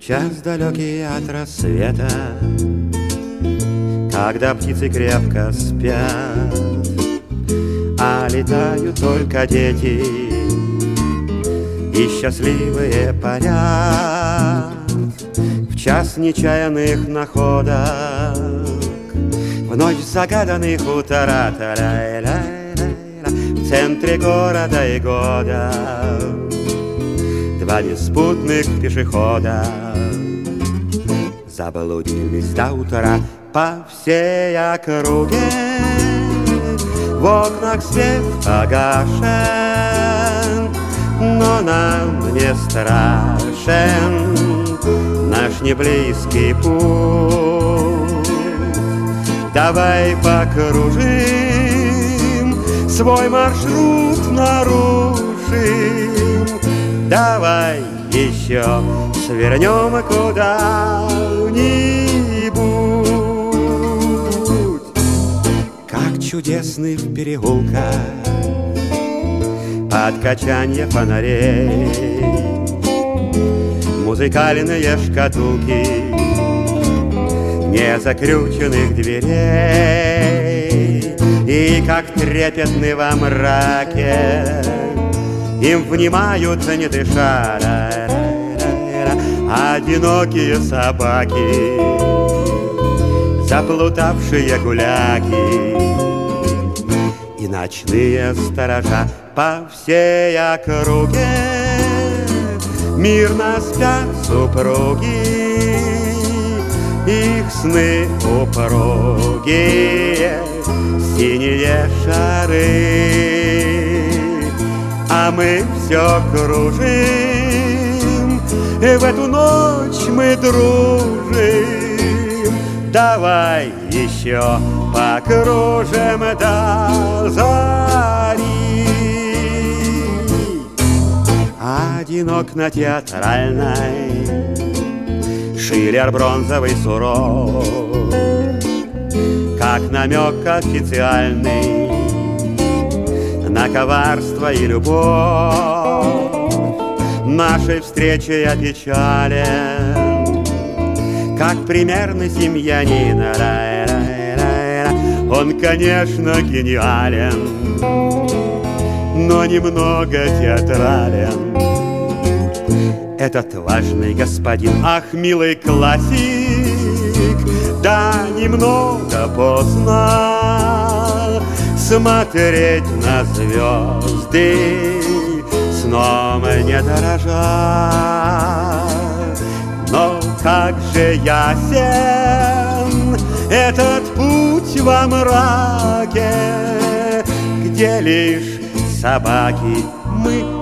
час далекий от рассвета, когда птицы крепко спят, а летают только дети и счастливые парят. В час нечаянных находок, в ночь загаданных утра, в центре города и года два беспутных пешехода заблудились до утра по всей округе. В окнах свет погашен, но нам не страшен наш неблизкий путь. Давай покружим, свой маршрут нарушим. Давай еще свернем куда-нибудь. Как чудесный в переулках под качанье фонарей музыкальные шкатулки незакрюченных дверей. И как трепетны во мраке им внимают, не дыша, одинокие собаки, заплутавшие гуляки и ночные сторожа по всей округе. Мирно спят супруги, их сны упругие, синие шары, а мы все кружим, и в эту ночь мы дружим. Давай еще покружим до зари. Одинок на Театральной Шиллер бронзовый суров, как намек официальный на коварство и любовь. Нашей встрече опечален, как примерный семьянин. Он, конечно, гениален, но немного театрален. Этот важный господин, ах, милый классик, да немного поздно смотреть на звезды, сном не дорожа. Но как же ясен этот путь во мраке, где лишь собаки, мы